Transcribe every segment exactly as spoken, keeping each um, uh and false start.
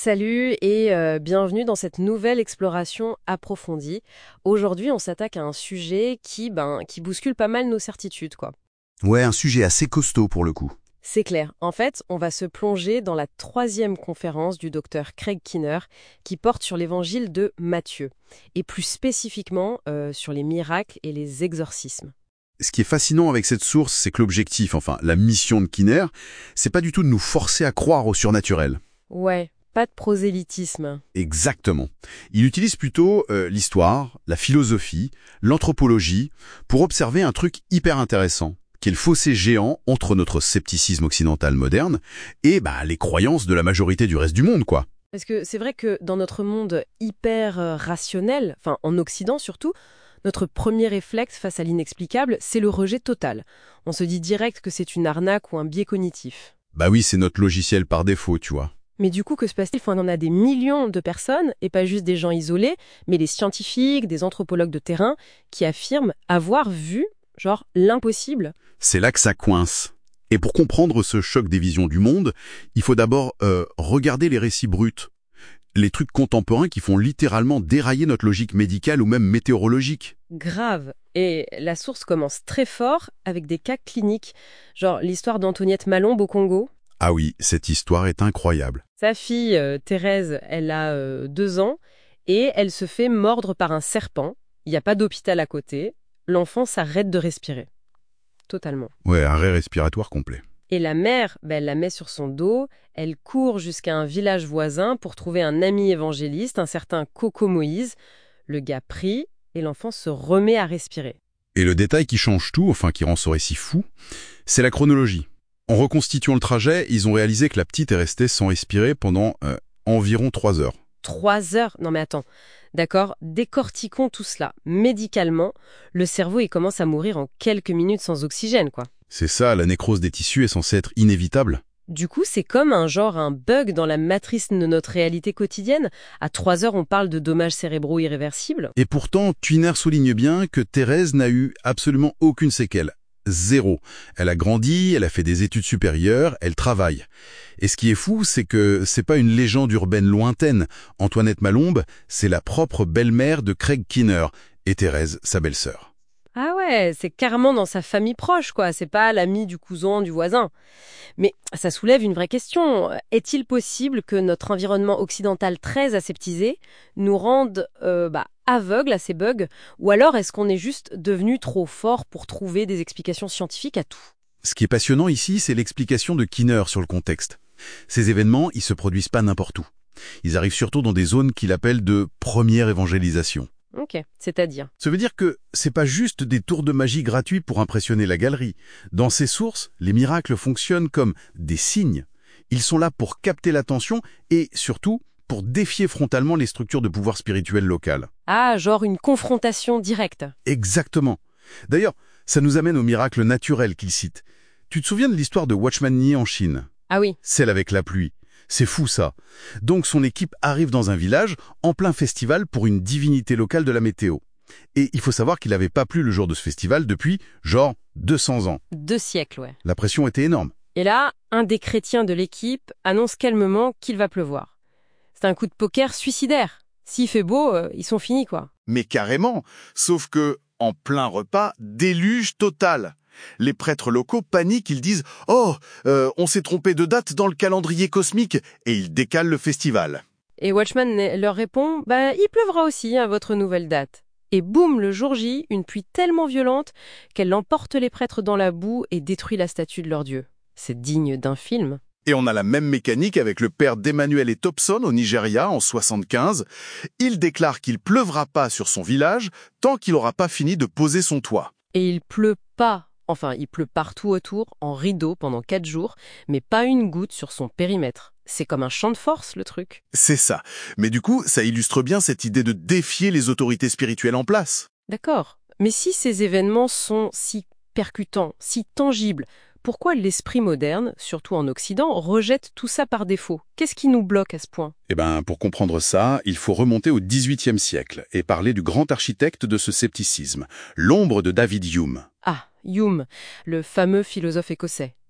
Salut et euh, bienvenue dans cette nouvelle exploration approfondie. Aujourd'hui, on s'attaque à un sujet qui, ben, qui bouscule pas mal nos certitudes, quoi. Ouais, un sujet assez costaud pour le coup. C'est clair. En fait, on va se plonger dans la troisième conférence du docteur Craig Keener qui porte sur l'évangile de Matthieu, et plus spécifiquement euh, sur les miracles et les exorcismes. Ce qui est fascinant avec cette source, c'est que l'objectif, enfin la mission de Keener, c'est pas du tout de nous forcer à croire au surnaturel. Ouais, pas de prosélytisme. Exactement. Il utilise plutôt euh, l'histoire, la philosophie, l'anthropologie, pour observer un truc hyper intéressant, qui est le fossé géant entre notre scepticisme occidental moderne et bah, les croyances de la majorité du reste du monde, quoi. Parce que c'est vrai que dans notre monde hyper euh, rationnel, enfin en Occident surtout, notre premier réflexe face à l'inexplicable, c'est le rejet total. On se dit direct que c'est une arnaque ou un biais cognitif. Bah oui, c'est notre logiciel par défaut, tu vois. Mais du coup, que se passe-t-il? On en a des millions de personnes, et pas juste des gens isolés, mais des scientifiques, des anthropologues de terrain, qui affirment avoir vu, genre, l'impossible. C'est là que ça coince. Et pour comprendre ce choc des visions du monde, il faut d'abord euh, regarder les récits bruts. Les trucs contemporains qui font littéralement dérailler notre logique médicale ou même météorologique. Grave. Et la source commence très fort avec des cas cliniques, genre l'histoire d'Antoniette Malombe au Congo. Ah oui, cette histoire est incroyable. Sa fille, euh, Thérèse, elle a euh, deux ans et elle se fait mordre par un serpent. Il n'y a pas d'hôpital à côté. L'enfant s'arrête de respirer. Totalement. Ouais, arrêt respiratoire complet. Et la mère, ben, elle la met sur son dos, elle court jusqu'à un village voisin pour trouver un ami évangéliste, un certain Coco Moïse. Le gars prie et l'enfant se remet à respirer. Et le détail qui change tout, enfin qui rend ce récit fou, c'est la chronologie. En reconstituant le trajet, ils ont réalisé que la petite est restée sans respirer pendant euh, environ trois heures. Trois heures? Non mais attends. D'accord, décortiquons tout cela. Médicalement, le cerveau il commence à mourir en quelques minutes sans oxygène, quoi. C'est ça, la nécrose des tissus est censée être inévitable. Du coup, c'est comme un genre un bug dans la matrice de notre réalité quotidienne. À trois heures, on parle de dommages cérébraux irréversibles. Et pourtant, Keener souligne bien que Thérèse n'a eu absolument aucune séquelle. Zéro. Elle a grandi, elle a fait des études supérieures, elle travaille. Et ce qui est fou, c'est que c'est pas une légende urbaine lointaine. Antoinette Malombe, c'est la propre belle-mère de Craig Keener, et Thérèse, sa belle-sœur. Ah ouais, c'est carrément dans sa famille proche, quoi. C'est pas l'ami du cousin, du voisin. Mais ça soulève une vraie question. Est-il possible que notre environnement occidental très aseptisé nous rende euh, bah, aveugles à ces bugs? Ou alors est-ce qu'on est juste devenu trop fort pour trouver des explications scientifiques à tout? Ce qui est passionnant ici, c'est l'explication de Keener sur le contexte. Ces événements, ils se produisent pas n'importe où. Ils arrivent surtout dans des zones qu'il appelle de première évangélisation. Ok, c'est-à-dire? Ça veut dire que c'est pas juste des tours de magie gratuits pour impressionner la galerie. Dans ces sources, les miracles fonctionnent comme des signes. Ils sont là pour capter l'attention et, surtout, pour défier frontalement les structures de pouvoir spirituel locales. Ah, genre une confrontation directe. Exactement. D'ailleurs, ça nous amène au miracle naturel qu'il cite. Tu te souviens de l'histoire de Watchman Nee en Chine? Ah oui. Celle avec la pluie. C'est fou ça. Donc son équipe arrive dans un village en plein festival pour une divinité locale de la météo. Et il faut savoir qu'il n'avait pas plu le jour de ce festival depuis, genre, deux cents ans. Deux siècles, ouais. La pression était énorme. Et là, un des chrétiens de l'équipe annonce calmement qu'il va pleuvoir. C'est un coup de poker suicidaire. S'il fait beau, euh, ils sont finis, quoi. Mais carrément, sauf que, en plein repas, déluge total. Les prêtres locaux paniquent, ils disent « Oh, euh, on s'est trompé de date dans le calendrier cosmique » et ils décalent le festival. Et Watchman leur répond « Bah, il pleuvra aussi à votre nouvelle date ». Et boum, le jour J, une pluie tellement violente qu'elle emporte les prêtres dans la boue et détruit la statue de leur dieu. C'est digne d'un film. Et on a la même mécanique avec le père d'Emmanuel et Thompson au Nigeria en soixante-quinze. Il déclare qu'il pleuvra pas sur son village tant qu'il n'aura pas fini de poser son toit. Et il pleut pas. Enfin, il pleut partout autour, en rideau pendant quatre jours, mais pas une goutte sur son périmètre. C'est comme un champ de force, le truc. C'est ça. Mais du coup, ça illustre bien cette idée de défier les autorités spirituelles en place. D'accord. Mais si ces événements sont si percutants, si tangibles, pourquoi l'esprit moderne, surtout en Occident, rejette tout ça par défaut? Qu'est-ce qui nous bloque à ce point? Eh ben, pour comprendre ça, il faut remonter au dix-huitième siècle et parler du grand architecte de ce scepticisme, l'ombre de David Hume. Ah, Hume, le fameux philosophe écossais.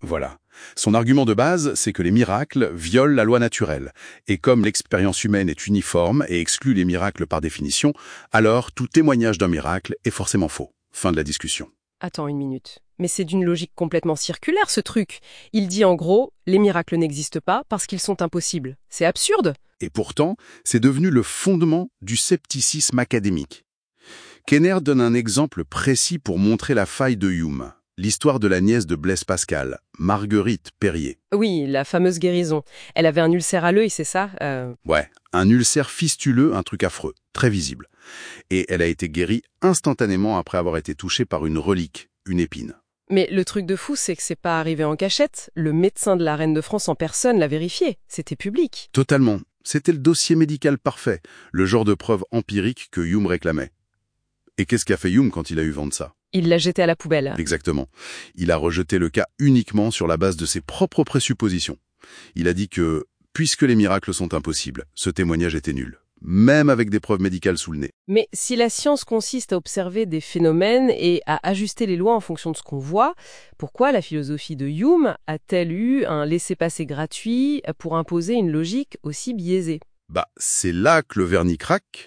Voilà. Son argument de base, c'est que les miracles violent la loi naturelle. Et comme l'expérience humaine est uniforme et exclut les miracles par définition, alors tout témoignage d'un miracle est forcément faux. Fin de la discussion. Attends une minute. Mais c'est d'une logique complètement circulaire, ce truc. Il dit en gros, les miracles n'existent pas parce qu'ils sont impossibles. C'est absurde. Et pourtant, c'est devenu le fondement du scepticisme académique. Kenner donne un exemple précis pour montrer la faille de Hume. L'histoire de la nièce de Blaise Pascal, Marguerite Perrier. Oui, la fameuse guérison. Elle avait un ulcère à l'œil, c'est ça euh... Ouais, un ulcère fistuleux, un truc affreux, très visible. Et elle a été guérie instantanément après avoir été touchée par une relique, une épine. Mais le truc de fou, c'est que c'est pas arrivé en cachette. Le médecin de la reine de France en personne l'a vérifié. C'était public. Totalement. C'était le dossier médical parfait, le genre de preuve empirique que Hume réclamait. Et qu'est-ce qu'a fait Hume quand il a eu vent de ça ? Il l'a jeté à la poubelle. Exactement. Il a rejeté le cas uniquement sur la base de ses propres présuppositions. Il a dit que, puisque les miracles sont impossibles, ce témoignage était nul, même avec des preuves médicales sous le nez. Mais si la science consiste à observer des phénomènes et à ajuster les lois en fonction de ce qu'on voit, pourquoi la philosophie de Hume a-t-elle eu un laissez-passer gratuit pour imposer une logique aussi biaisée ? Bah, c'est là que le vernis craque.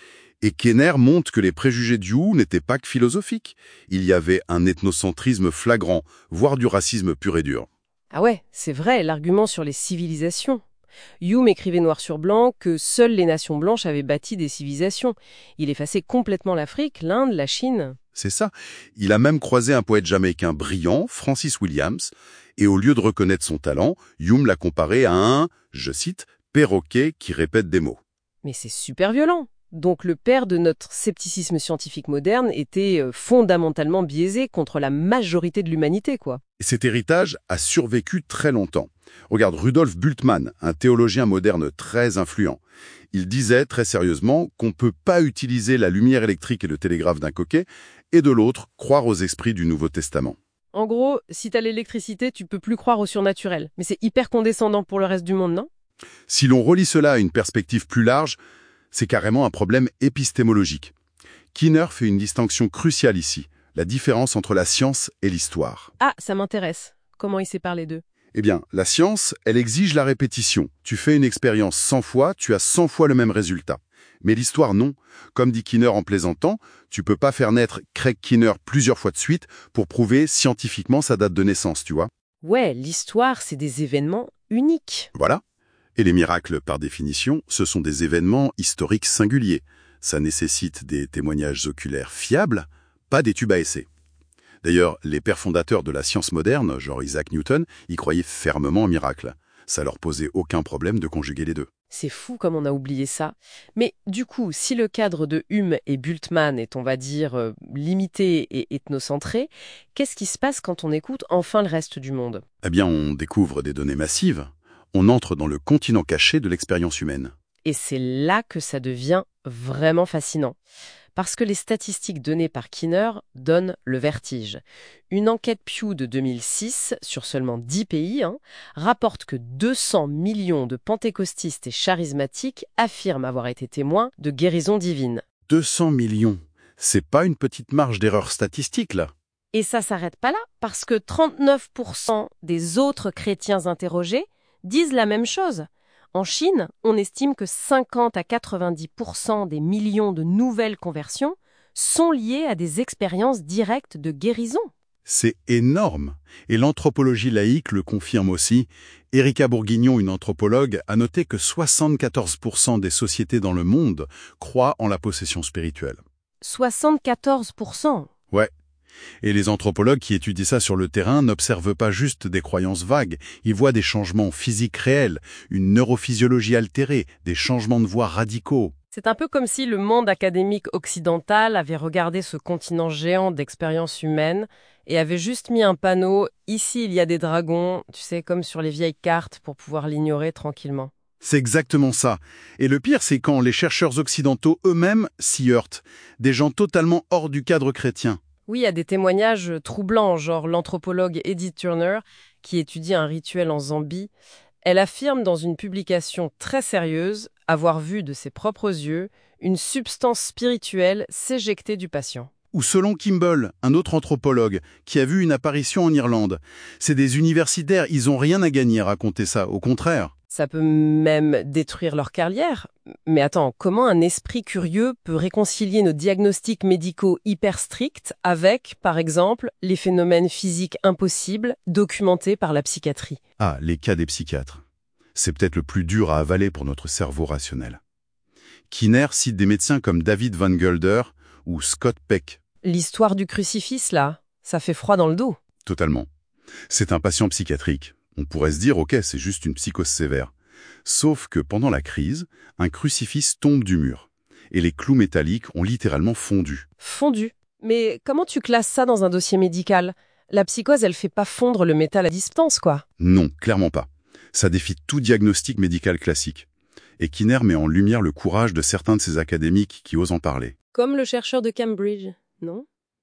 Et Kenner montre que les préjugés d'Hume n'étaient pas que philosophiques. Il y avait un ethnocentrisme flagrant, voire du racisme pur et dur. Ah ouais, c'est vrai, l'argument sur les civilisations. Hume écrivait noir sur blanc que seules les nations blanches avaient bâti des civilisations. Il effaçait complètement l'Afrique, l'Inde, la Chine. C'est ça. Il a même croisé un poète jamaïcain brillant, Francis Williams, et au lieu de reconnaître son talent, Hume l'a comparé à un, je cite, perroquet qui répète des mots. Mais c'est super violent. Donc le père de notre scepticisme scientifique moderne était fondamentalement biaisé contre la majorité de l'humanité, quoi. Et cet héritage a survécu très longtemps. Regarde Rudolf Bultmann, un théologien moderne très influent. Il disait très sérieusement qu'on ne peut pas utiliser la lumière électrique et le télégraphe d'un coquet, et de l'autre, croire aux esprits du Nouveau Testament. En gros, si t'as l'électricité, tu peux plus croire au surnaturel. Mais c'est hyper condescendant pour le reste du monde, non ? Si l'on relie cela à une perspective plus large, c'est carrément un problème épistémologique. Kinner fait une distinction cruciale ici, la différence entre la science et l'histoire. Ah, ça m'intéresse. Comment il sépare les deux ? Eh bien, la science, elle exige la répétition. Tu fais une expérience cent fois, tu as cent fois le même résultat. Mais l'histoire, non. Comme dit Kinner en plaisantant, tu peux pas faire naître Craig Kinner plusieurs fois de suite pour prouver scientifiquement sa date de naissance, tu vois. Ouais, l'histoire, c'est des événements uniques. Voilà. Et les miracles, par définition, ce sont des événements historiques singuliers. Ça nécessite des témoignages oculaires fiables, pas des tubes à essai. D'ailleurs, les pères fondateurs de la science moderne, genre Isaac Newton, y croyaient fermement en miracles. Ça leur posait aucun problème de conjuguer les deux. C'est fou comme on a oublié ça. Mais du coup, si le cadre de Hume et Bultmann est, on va dire, euh, limité et ethnocentré, qu'est-ce qui se passe quand on écoute enfin le reste du monde ? Eh bien, on découvre des données massives. On entre dans le continent caché de l'expérience humaine. Et c'est là que ça devient vraiment fascinant. Parce que les statistiques données par Kinner donnent le vertige. Une enquête Pew de deux mille six, sur seulement dix pays, hein, rapporte que deux cents millions de pentecostistes et charismatiques affirment avoir été témoins de guérisons divines. deux cents millions. C'est pas une petite marge d'erreur statistique, là. Et ça s'arrête pas là, parce que trente-neuf pour cent des autres chrétiens interrogés disent la même chose. En Chine, on estime que cinquante à quatre-vingt-dix pour cent des millions de nouvelles conversions sont liées à des expériences directes de guérison. C'est énorme. Et l'anthropologie laïque le confirme aussi. Erika Bourguignon, une anthropologue, a noté que soixante-quatorze pour cent des sociétés dans le monde croient en la possession spirituelle. soixante-quatorze pour cent. Ouais. Et les anthropologues qui étudient ça sur le terrain n'observent pas juste des croyances vagues, ils voient des changements physiques réels, une neurophysiologie altérée, des changements de voix radicaux. C'est un peu comme si le monde académique occidental avait regardé ce continent géant d'expériences humaines et avait juste mis un panneau « Ici, il y a des dragons », tu sais, comme sur les vieilles cartes pour pouvoir l'ignorer tranquillement. C'est exactement ça. Et le pire, c'est quand les chercheurs occidentaux eux-mêmes s'y heurtent, des gens totalement hors du cadre chrétien. Oui, il y a des témoignages troublants, genre l'anthropologue Edith Turner, qui étudie un rituel en Zambie. Elle affirme dans une publication très sérieuse avoir vu de ses propres yeux une substance spirituelle s'éjecter du patient. Ou selon Kimball, un autre anthropologue, qui a vu une apparition en Irlande. C'est des universitaires, ils ont rien à gagner à raconter ça, au contraire. Ça peut même détruire leur carrière. Mais attends, comment un esprit curieux peut réconcilier nos diagnostics médicaux hyper stricts avec, par exemple, les phénomènes physiques impossibles documentés par la psychiatrie? Ah, les cas des psychiatres. C'est peut-être le plus dur à avaler pour notre cerveau rationnel. Kinner cite des médecins comme David Van Gelder ou Scott Peck. L'histoire du crucifix, là, ça fait froid dans le dos. Totalement. C'est un patient psychiatrique. On pourrait se dire, ok, c'est juste une psychose sévère. Sauf que pendant la crise, un crucifix tombe du mur. Et les clous métalliques ont littéralement fondu. Fondu? Mais comment tu classes ça dans un dossier médical? La psychose, elle fait pas fondre le métal à distance, quoi. Non, clairement pas. Ça défie tout diagnostic médical classique. Et Kinner met en lumière le courage de certains de ses académiques qui osent en parler. Comme le chercheur de Cambridge, non?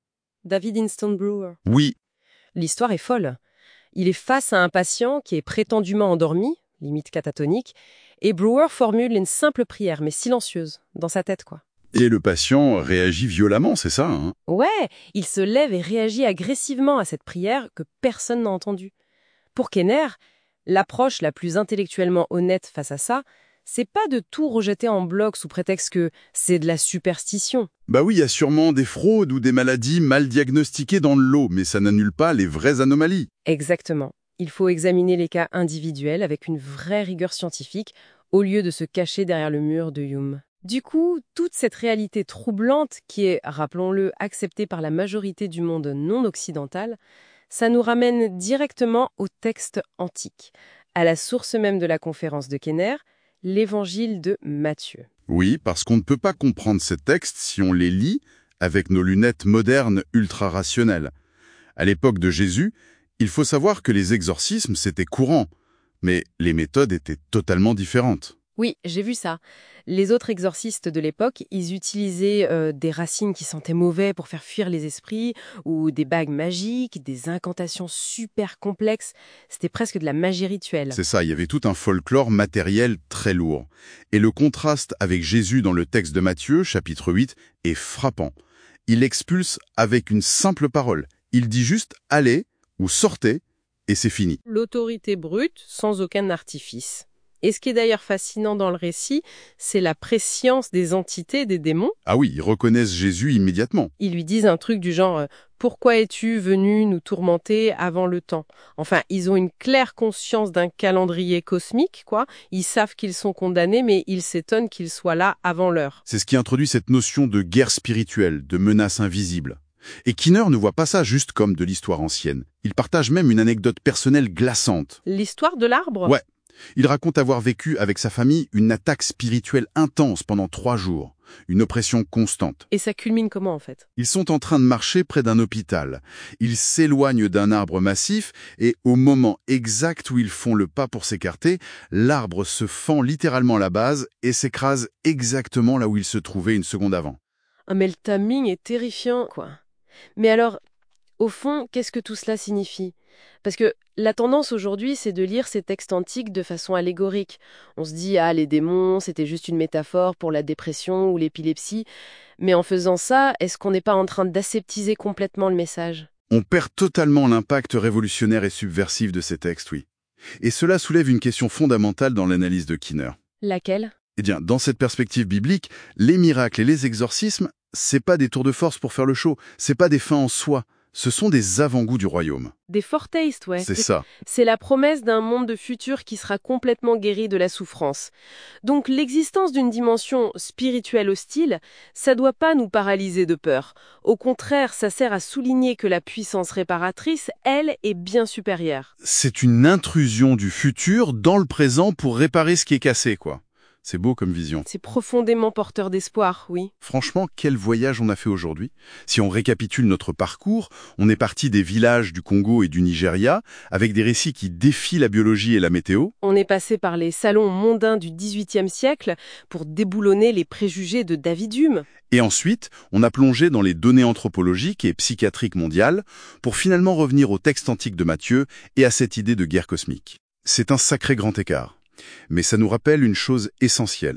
David Inston Brewer. Oui. L'histoire est folle. Il est face à un patient qui est prétendument endormi, limite catatonique, et Brewer formule une simple prière, mais silencieuse, dans sa tête, quoi. Et le patient réagit violemment, c'est ça, hein? Ouais, il se lève et réagit agressivement à cette prière que personne n'a entendue. Pour Kinner, l'approche la plus intellectuellement honnête face à ça, c'est pas de tout rejeter en bloc sous prétexte que c'est de la superstition. Bah oui, il y a sûrement des fraudes ou des maladies mal diagnostiquées dans le lot, mais ça n'annule pas les vraies anomalies. Exactement. Il faut examiner les cas individuels avec une vraie rigueur scientifique, au lieu de se cacher derrière le mur de Hume. Du coup, toute cette réalité troublante qui est, rappelons-le, acceptée par la majorité du monde non occidental, ça nous ramène directement au texte antique, à la source même de la conférence de Kinner, l'évangile de Matthieu. Oui, parce qu'on ne peut pas comprendre ces textes si on les lit avec nos lunettes modernes ultra-rationnelles. À l'époque de Jésus, il faut savoir que les exorcismes, c'était courant, mais les méthodes étaient totalement différentes. Oui, j'ai vu ça. Les autres exorcistes de l'époque, ils utilisaient euh, des racines qui sentaient mauvais pour faire fuir les esprits, ou des bagues magiques, des incantations super complexes. C'était presque de la magie rituelle. C'est ça, il y avait tout un folklore matériel très lourd. Et le contraste avec Jésus dans le texte de Matthieu, chapitre huit, est frappant. Il expulse avec une simple parole. Il dit juste « allez » ou « sortez » et c'est fini. L'autorité brute, sans aucun artifice. Et ce qui est d'ailleurs fascinant dans le récit, c'est la prescience des entités, des démons. Ah oui, ils reconnaissent Jésus immédiatement. Ils lui disent un truc du genre euh, « Pourquoi es-tu venu nous tourmenter avant le temps ?» Enfin, ils ont une claire conscience d'un calendrier cosmique, quoi. Ils savent qu'ils sont condamnés, mais ils s'étonnent qu'ils soient là avant l'heure. C'est ce qui introduit cette notion de guerre spirituelle, de menace invisible. Et Kinner ne voit pas ça juste comme de l'histoire ancienne. Il partage même une anecdote personnelle glaçante. L'histoire de l'arbre ? Ouais. Il raconte avoir vécu avec sa famille une attaque spirituelle intense pendant trois jours, une oppression constante. Et ça culmine comment en fait ? Ils sont en train de marcher près d'un hôpital. Ils s'éloignent d'un arbre massif et au moment exact où ils font le pas pour s'écarter, l'arbre se fend littéralement la base et s'écrase exactement là où il se trouvait une seconde avant. Ah mais le timing est terrifiant, quoi. Mais alors, au fond, qu'est-ce que tout cela signifie ? Parce que la tendance aujourd'hui, c'est de lire ces textes antiques de façon allégorique. On se dit, ah, les démons, c'était juste une métaphore pour la dépression ou l'épilepsie. Mais en faisant ça, est-ce qu'on n'est pas en train d'aseptiser complètement le message ? On perd totalement l'impact révolutionnaire et subversif de ces textes, oui. Et cela soulève une question fondamentale dans l'analyse de Kinner. Laquelle ? Eh bien, dans cette perspective biblique, les miracles et les exorcismes, c'est pas des tours de force pour faire le show, c'est pas des fins en soi. Ce sont des avant-goûts du royaume. Des foretastes, ouais. C'est ça. C'est la promesse d'un monde de futur qui sera complètement guéri de la souffrance. Donc l'existence d'une dimension spirituelle hostile, ça doit pas nous paralyser de peur. Au contraire, ça sert à souligner que la puissance réparatrice, elle, est bien supérieure. C'est une intrusion du futur dans le présent pour réparer ce qui est cassé, quoi. C'est beau comme vision. C'est profondément porteur d'espoir, oui. Franchement, quel voyage on a fait aujourd'hui. Si on récapitule notre parcours, on est parti des villages du Congo et du Nigeria, avec des récits qui défient la biologie et la météo. On est passé par les salons mondains du dix-huitième siècle pour déboulonner les préjugés de David Hume. Et ensuite, on a plongé dans les données anthropologiques et psychiatriques mondiales pour finalement revenir au texte antique de Matthieu et à cette idée de guerre cosmique. C'est un sacré grand écart. Mais ça nous rappelle une chose essentielle.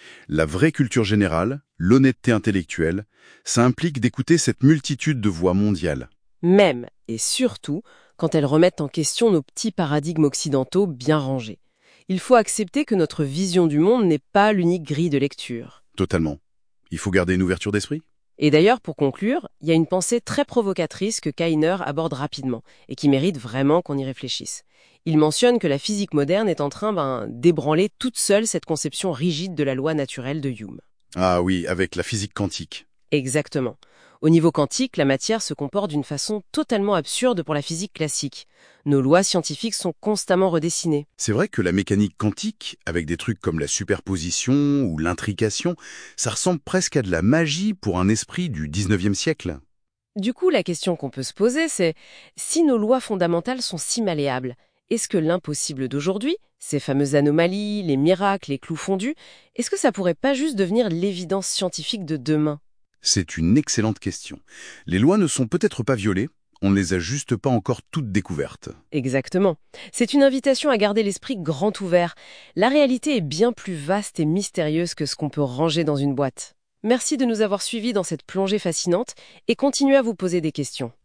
La vraie culture générale, l'honnêteté intellectuelle, ça implique d'écouter cette multitude de voix mondiales. Même et surtout quand elles remettent en question nos petits paradigmes occidentaux bien rangés. Il faut accepter que notre vision du monde n'est pas l'unique grille de lecture. Totalement. Il faut garder une ouverture d'esprit. Et d'ailleurs, pour conclure, il y a une pensée très provocatrice que Kainer aborde rapidement et qui mérite vraiment qu'on y réfléchisse. Il mentionne que la physique moderne est en train ben, d'ébranler toute seule cette conception rigide de la loi naturelle de Hume. Ah oui, avec la physique quantique. Exactement. Au niveau quantique, la matière se comporte d'une façon totalement absurde pour la physique classique. Nos lois scientifiques sont constamment redessinées. C'est vrai que la mécanique quantique, avec des trucs comme la superposition ou l'intrication, ça ressemble presque à de la magie pour un esprit du dix-neuvième siècle. Du coup, la question qu'on peut se poser, c'est si nos lois fondamentales sont si malléables, est-ce que l'impossible d'aujourd'hui, ces fameuses anomalies, les miracles, les clous fondus, est-ce que ça pourrait pas juste devenir l'évidence scientifique de demain ? C'est une excellente question. Les lois ne sont peut-être pas violées, on ne les a juste pas encore toutes découvertes. Exactement. C'est une invitation à garder l'esprit grand ouvert. La réalité est bien plus vaste et mystérieuse que ce qu'on peut ranger dans une boîte. Merci de nous avoir suivis dans cette plongée fascinante et continuez à vous poser des questions.